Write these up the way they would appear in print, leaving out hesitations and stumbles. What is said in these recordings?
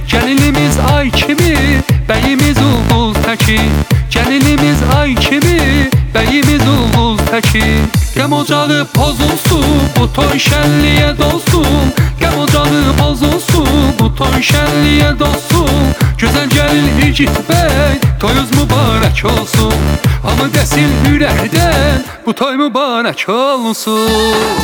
Gəlinimiz ay kimi, bəyimiz ulduz təki. Gəlinimiz ay kimi, bəyimiz ulduz təki. Qəm ocağı pozulsun, bu toy şənliyə dolsun. Qəm ocağı pozulsun, bu toy şənliyə dolsun. Gözəl gəlin İgid bəy, toyuz mübarək olsun. Hamı desin ürəkdən, bu toy mübarək olsun.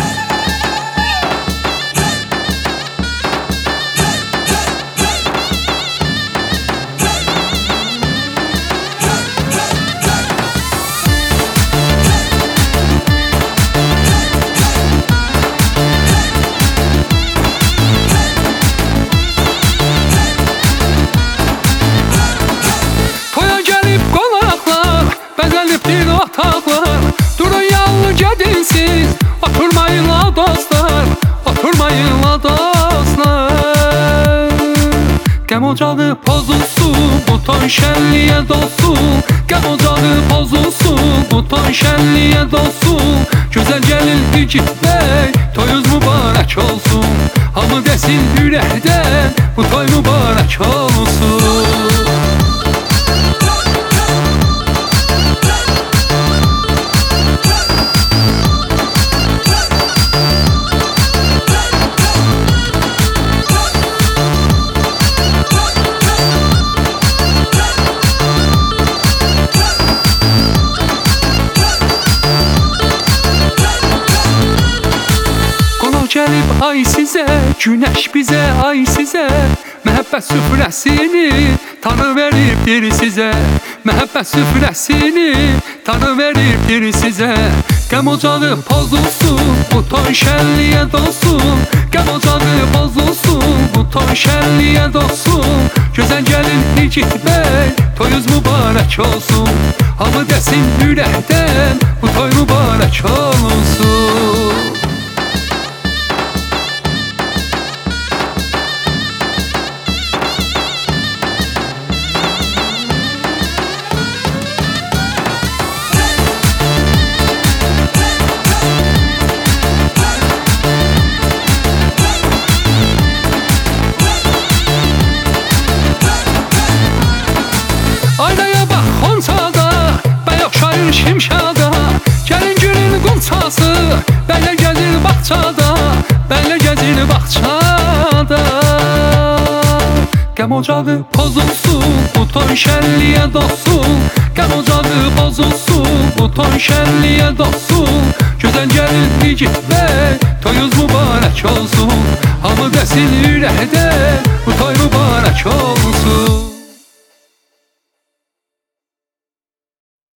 Bəzəlibdir otaqlar, durun yalnızca dinsiz. Oturmayın la dostlar, oturmayın la dostlar. Qəm ocağı pozulsun, bu toy şənliyə dolsun. Qəm ocağı pozulsun, bu toy şənliyə dolsun. Gözəl gəlin İgid bəy, toyuz mübarək olsun. Hamı desin ürəkdən, bu toy mübarək olsun. Gəlib ay sizə, günəş bizə, ay sizə. Məhəbbət süfrəsini tanı veribdir sizə. Məhəbbət süfrəsini tanı veribdir sizə. Qəm ocağı pozulsun, bu toy şənliyə dolsun. Qəm ocağı pozulsun, bu toy şənliyə dolsun. Gözəl gəlin İgid bəy, toyuz mübarək olsun. Hamı desin ürəkdən, bu toy mübarək olsun. Aynaya bax xonçada, bəy oxşayır şimşada. Gəlin gülün qunçası, bəylə gəzir bağçada. Bəylə gəzir bağçada. Qəm ocağı pozulsun, bu toy şənliyə dolsun. Qəm ocağı pozulsun, bu toy şənliyə dolsun. Gözəl gəlin İgid bəy, toyuz mübarək olsun. Hamı desin ürəkdən, bu toy mübarək olsun.